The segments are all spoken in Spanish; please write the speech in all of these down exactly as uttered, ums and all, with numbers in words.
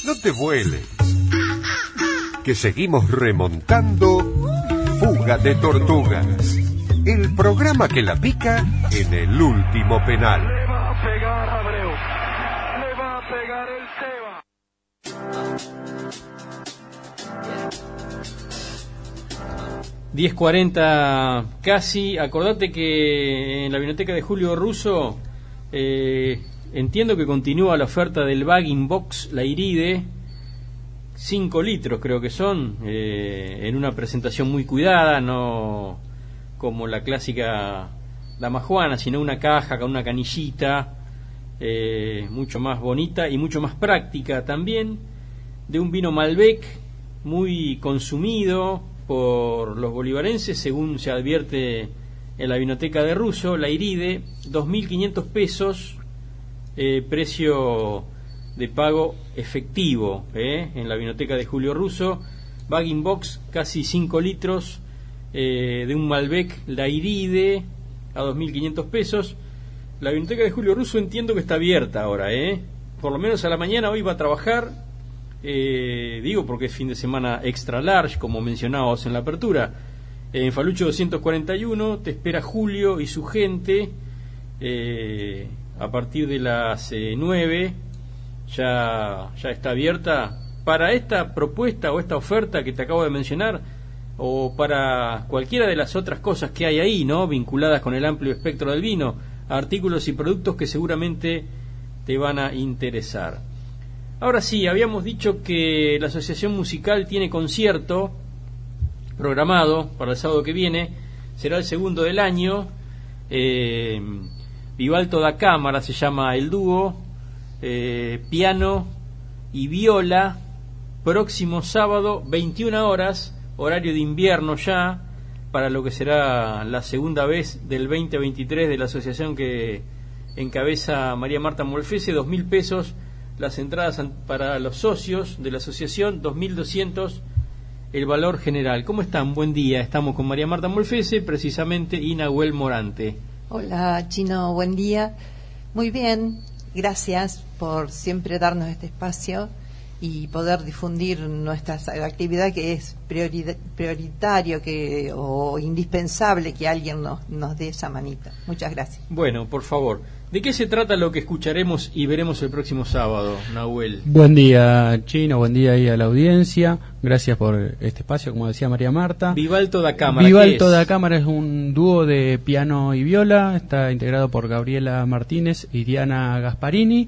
No te vueles, que seguimos remontando Fuga de Tortugas, el programa que la pica en el último penal. Le va a pegar Abreu, le va a pegar el Seba. diez cuarenta casi. Acordate que en la biblioteca de Julio Russo eh, entiendo que continúa la oferta del Bagging Box La Iride, cinco litros creo que son, eh, en una presentación muy cuidada, no como la clásica Dama Juana, sino una caja con una canillita, eh, mucho más bonita y mucho más práctica también, de un vino Malbec muy consumido por los bolivarenses, según se advierte en la biblioteca de Russo. La Iride, dos mil quinientos pesos, eh, precio de pago efectivo, eh, en la biblioteca de Julio Russo. Bagging Box, casi cinco litros, eh, de un Malbec La Iride, a dos mil quinientos pesos. La biblioteca de Julio Russo entiendo que está abierta ahora, eh, por lo menos a la mañana. Hoy va a trabajar. Eh, digo porque es fin de semana extra large, como mencionábamos en la apertura. En Falucho doscientos cuarenta y uno te espera Julio y su gente, eh, a partir de las eh, nueve. Ya, ya está abierta para esta propuesta o esta oferta que te acabo de mencionar, o para cualquiera de las otras cosas que hay ahí, ¿no?, vinculadas con el amplio espectro del vino, artículos y productos que seguramente te van a interesar. Ahora sí, habíamos dicho que la Asociación Musical tiene concierto programado para el sábado que viene. Será el segundo del año. eh, Vivalto da Cámara se llama el dúo, eh, piano y viola, próximo sábado veintiuna horas, horario de invierno ya, para lo que será la segunda vez del veinte veintitrés de la asociación que encabeza María Marta Molfese. Dos mil pesos las entradas para los socios de la asociación, dos mil doscientos el valor general. ¿Cómo están? Buen día. Estamos con María Marta Molfese, precisamente, y Nahuel Morante. Hola, Chino, buen día. Muy bien, gracias por siempre darnos este espacio y poder difundir nuestra actividad, que es priori- prioritario que o indispensable que alguien nos, nos dé esa manita. Muchas gracias. Bueno, por favor, ¿de qué se trata lo que escucharemos y veremos el próximo sábado, Nahuel? Buen día, Chino, buen día ahí a la audiencia. Gracias por este espacio, como decía María Marta. Vivalto da Cámara. Vivalto da Cámara es un dúo de piano y viola. Está integrado por Gabriela Martínez y Diana Gasparini.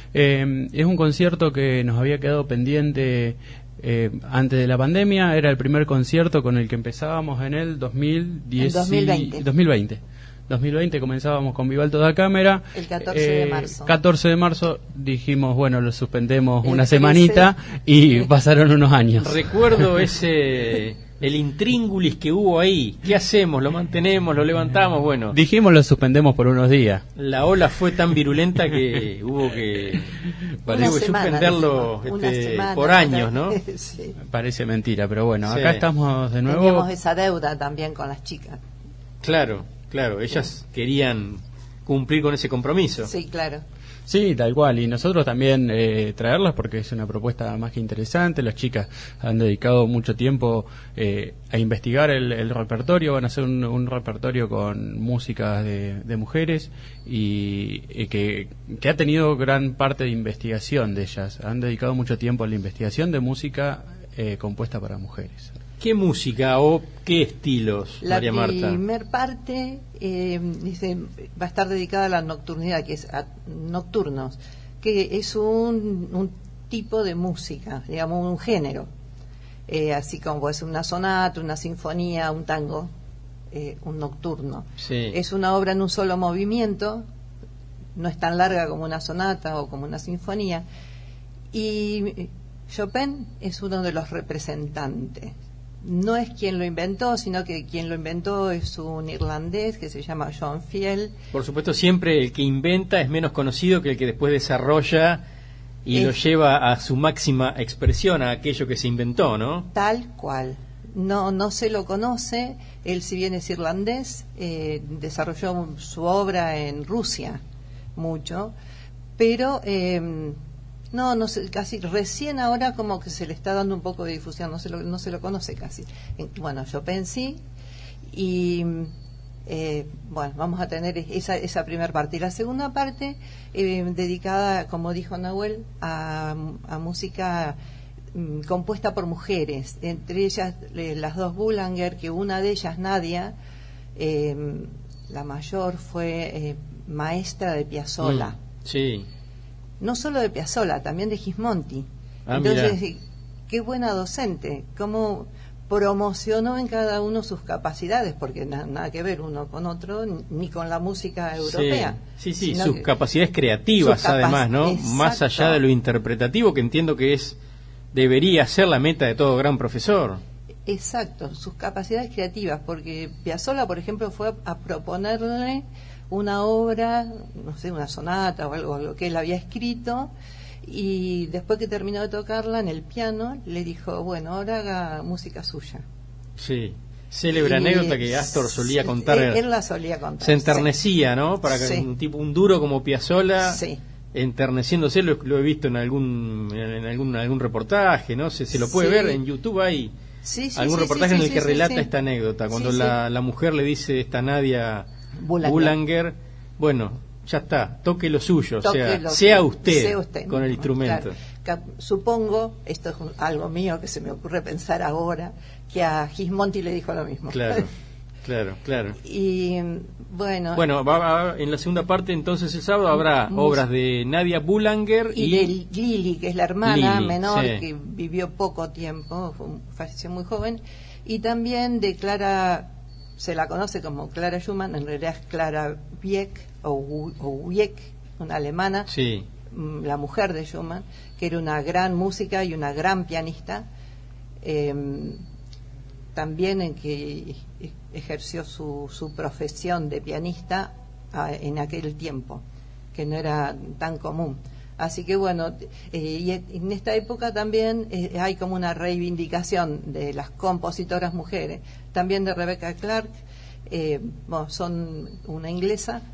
Eh, es un concierto que nos había quedado pendiente eh, antes de la pandemia. Era el primer concierto con el que empezábamos en el dos mil diez, dos mil veinte. dos mil veinte. dos mil veinte comenzábamos con Vivalto da Cámara. El catorce eh, de marzo. catorce de marzo dijimos, bueno, lo suspendemos El una trece. semanita y pasaron unos años. Recuerdo ese, el intríngulis que hubo ahí. ¿Qué hacemos? ¿Lo mantenemos? ¿Lo levantamos? Bueno, Dijimos lo suspendemos por unos días. la ola fue tan virulenta que hubo que, Una hubo que semana, suspenderlo, dijimos, una este, semana, por años, ¿no? Sí. Parece mentira, pero bueno, Sí. acá estamos de nuevo. Teníamos esa deuda también con las chicas. Claro, claro, ellas querían cumplir con ese compromiso. Sí, claro. Sí, tal cual, y nosotros también eh, traerlas porque es una propuesta más que interesante. Las chicas han dedicado mucho tiempo eh, a investigar el, el repertorio. Van a hacer un, un repertorio con músicas de, de mujeres y, y que, que ha tenido gran parte de investigación de ellas. Han dedicado mucho tiempo a la investigación de música eh, compuesta para mujeres. ¿Qué música o qué estilos, La María Marta? primer parte eh, dice, va a estar dedicada a la nocturnidad, que es a nocturnos, que es un, un tipo de música, digamos un género, eh, así como puede ser una sonata, una sinfonía, un tango, eh, un nocturno. Sí. Es una obra en un solo movimiento, no es tan larga como una sonata o como una sinfonía, y Chopin es uno de los representantes. No es quien lo inventó, sino que quien lo inventó es un irlandés que se llama John Field. Por supuesto, siempre el que inventa es menos conocido que el que después desarrolla y Es- lo lleva a su máxima expresión, a aquello que se inventó, ¿no? Tal cual. No, no se lo conoce. Él, si bien es irlandés, eh, desarrolló su obra en Rusia mucho, pero eh, No, no sé, casi recién ahora como que se le está dando un poco de difusión, no se lo, no se lo conoce casi. Bueno, Chopin sí, y eh, bueno, vamos a tener esa, esa primera parte. Y la segunda parte, eh, dedicada, como dijo Nahuel, a, a música mm, compuesta por mujeres, entre ellas eh, las dos Boulanger, que una de ellas, Nadia, eh, la mayor, fue eh, maestra de Piazzolla. Mm, sí. No solo de Piazzolla, también de Gismonti. Ah, Entonces, mirá. qué buena docente, cómo promocionó en cada uno sus capacidades, porque na- nada que ver uno con otro, ni, ni con la música europea. Sí, sí, sí, sino sus que- capacidades creativas, sus capac- además, ¿no? Exacto. Más allá de lo interpretativo, que entiendo que es debería ser la meta de todo gran profesor. Exacto, sus capacidades creativas, porque Piazzolla, por ejemplo, fue a, a proponerle una obra, no sé, una sonata o algo, algo que él había escrito, y después que terminó de tocarla en el piano, le dijo, bueno, ahora haga música suya. Sí. Célebre Y- anécdota que Astor solía sí, contar. Él, él la solía contar. Se enternecía, ¿no? Para que Sí. un tipo, un duro como Piazzolla, Sí. enterneciéndose, lo, lo he visto en algún en algún algún reportaje, ¿no? Se, se lo puede Sí. ver en YouTube, hay Sí, sí, algún sí, reportaje sí, en el sí, que sí, relata sí. esta anécdota, cuando Sí, la, la mujer le dice esta Nadia Boulanger. Boulanger, bueno, ya está, toque lo suyo, o Toque sea, lo sea suyo, usted, sea usted con el mismo, instrumento. claro. Cap- Supongo, esto es un- algo mío que se me ocurre pensar ahora, que a Gismonti le dijo lo mismo. Claro, claro, claro. Y bueno, Bueno, va, va- en la segunda parte entonces el sábado habrá Mus- obras de Nadia Boulanger y, y, de Lili, que es la hermana Lili, menor, sí. que vivió poco tiempo, fue- falleció muy joven, y también de Clara, se la conoce como Clara Schumann, en realidad es Clara Wieck, o, Wu- o Wieck, una alemana, sí, mm, la mujer de Schumann, que era una gran música y una gran pianista, eh, también en que ejerció su, su profesión de pianista ah, en aquel tiempo, que no era tan común. Así que bueno, eh, y en esta época también eh, hay como una reivindicación de las compositoras mujeres, también de Rebecca Clark, eh, bueno, son una inglesa,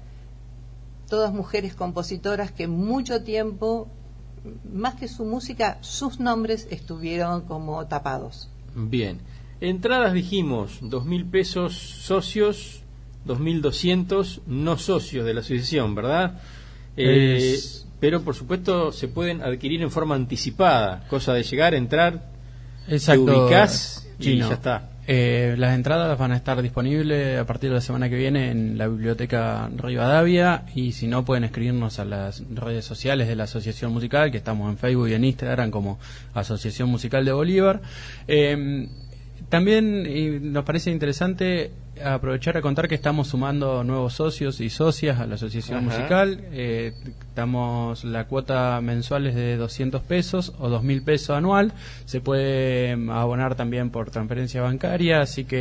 todas mujeres compositoras que mucho tiempo, más que su música, sus nombres estuvieron como tapados. bien. Entradas dijimos, dos mil pesos socios, dos mil doscientos no socios de la asociación, ¿verdad? Eh, Es- Pero por supuesto se pueden adquirir en forma anticipada, cosa de llegar, entrar, Exacto, te ubicás y Chino. ya está. Eh, las entradas van a estar disponibles a partir de la semana que viene en la biblioteca Rivadavia, y si no pueden escribirnos a las redes sociales de la Asociación Musical, que estamos en Facebook y en Instagram como Asociación Musical de Bolívar. Eh, También y nos parece interesante aprovechar a contar que estamos sumando nuevos socios y socias a la Asociación Ajá. Musical. Eh, estamos, la cuota mensual es de doscientos pesos o dos mil pesos anual. Se puede mm, abonar también por transferencia bancaria, así que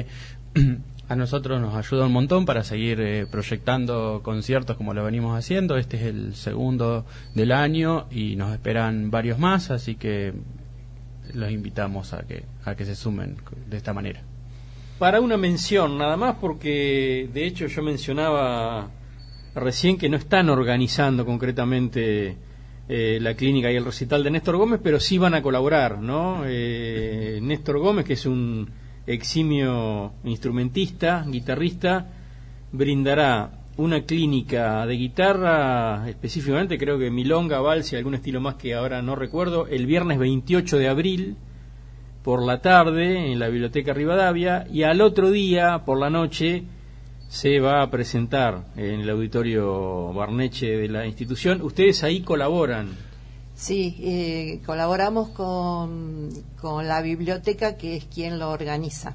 a nosotros nos ayuda un montón para seguir eh, proyectando conciertos como lo venimos haciendo. Este es el segundo del año y nos esperan varios más, así que los invitamos a que a que se sumen de esta manera. Para una mención, nada más, porque de hecho yo mencionaba recién que no están organizando concretamente eh, la clínica y el recital de Néstor Gómez, pero sí van a colaborar, ¿no? Eh, Néstor Gómez, que es un eximio instrumentista, guitarrista, brindará una clínica de guitarra, específicamente creo que milonga, vals y algún estilo más que ahora no recuerdo, el viernes veintiocho de abril por la tarde en la Biblioteca Rivadavia, y al otro día por la noche se va a presentar en el auditorio Barneche de la institución. Ustedes ahí colaboran. Sí, eh, colaboramos con, con la biblioteca, que es quien lo organiza.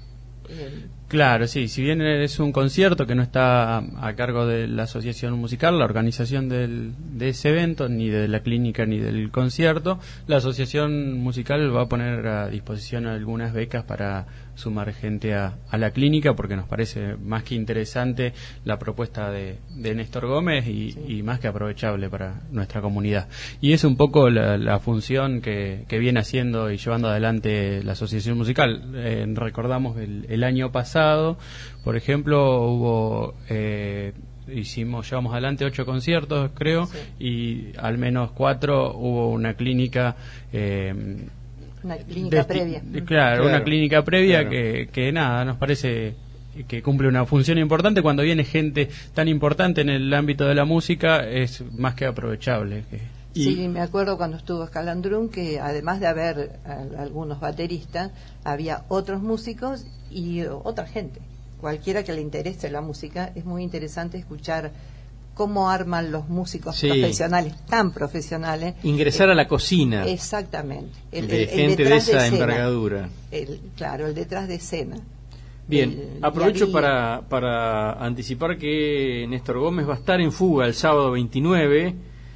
Eh, Claro, sí, si bien es un concierto que no está a cargo de la asociación musical, la organización del, de ese evento, ni de la clínica ni del concierto, la asociación musical va a poner a disposición algunas becas para sumar gente a, a la clínica, porque nos parece más que interesante la propuesta de, de Néstor Gómez y, Sí. y más que aprovechable para nuestra comunidad. Y es un poco la, la función que, que viene haciendo y llevando adelante la asociación musical. Eh, recordamos el, el año pasado, por ejemplo, hubo eh, hicimos, llevamos adelante ocho conciertos, creo, Sí. y al menos cuatro hubo una clínica. Eh, Una clínica desti- previa. Claro, Claro, una clínica previa claro. que, que nada, nos parece que cumple una función importante. Cuando viene gente tan importante en el ámbito de la música, es más que aprovechable. Que... Y- Sí, me acuerdo cuando estuvo Escalandrún que además de haber eh, algunos bateristas, había otros músicos y otra gente. Cualquiera que le interese la música, es muy interesante escuchar cómo arman los músicos Sí. profesionales, tan profesionales. Ingresar Eh, a la cocina Exactamente. El- de el- el gente de detrás esa escena. envergadura. El- claro, el detrás de escena. Bien, El aprovecho día a día. para, para anticipar que Néstor Gómez va a estar en Fuga el sábado veintinueve,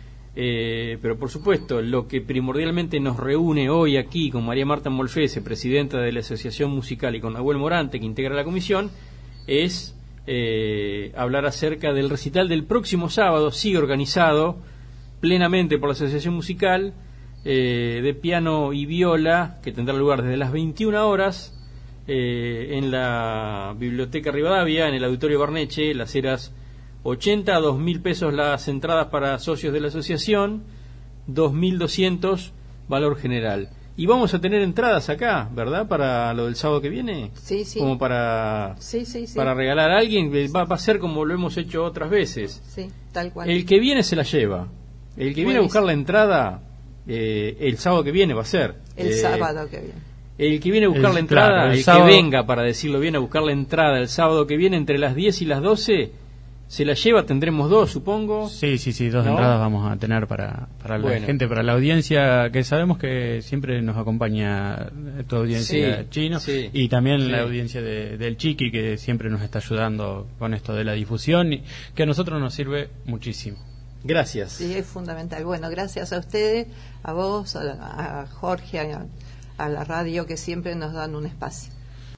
eh, pero por supuesto lo que primordialmente nos reúne hoy aquí con María Marta Molfese, presidenta de la Asociación Musical, y con Nahuel Morante, que integra la comisión, es eh, hablar acerca del recital del próximo sábado, sigue organizado plenamente por la Asociación Musical, eh, de piano y viola, que tendrá lugar desde las veintiuna horas eh, en la Biblioteca Rivadavia, en el Auditorio Barneche, Las Heras ochenta, dos mil pesos las entradas para socios de la asociación, dos mil doscientos valor general. Y vamos a tener entradas acá, ¿verdad? Para lo del sábado que viene. Sí, sí. Como para, Sí, sí, sí. para regalar a alguien, va, va a ser como lo hemos hecho otras veces. Sí, tal cual. El que viene se la lleva. El que viene a buscar la entrada, eh, el sábado que viene va a ser. El Eh, sábado que viene. El que viene a buscar El- la entrada, claro, el el, sábado- que venga, para decirlo bien, a buscar la entrada el sábado que viene entre las diez y las doce, se la lleva, tendremos dos, supongo. Sí, sí, sí, dos ¿No? entradas vamos a tener para, para la Bueno. gente, para la audiencia, que sabemos que siempre nos acompaña tu audiencia Sí, chino, sí, y también sí. la audiencia de- del Chiqui, que siempre nos está ayudando con esto de la difusión, y que a nosotros nos sirve muchísimo. Gracias. Sí, es fundamental. Bueno, gracias a ustedes, a vos, a, a Jorge, a, a la radio, que siempre nos dan un espacio.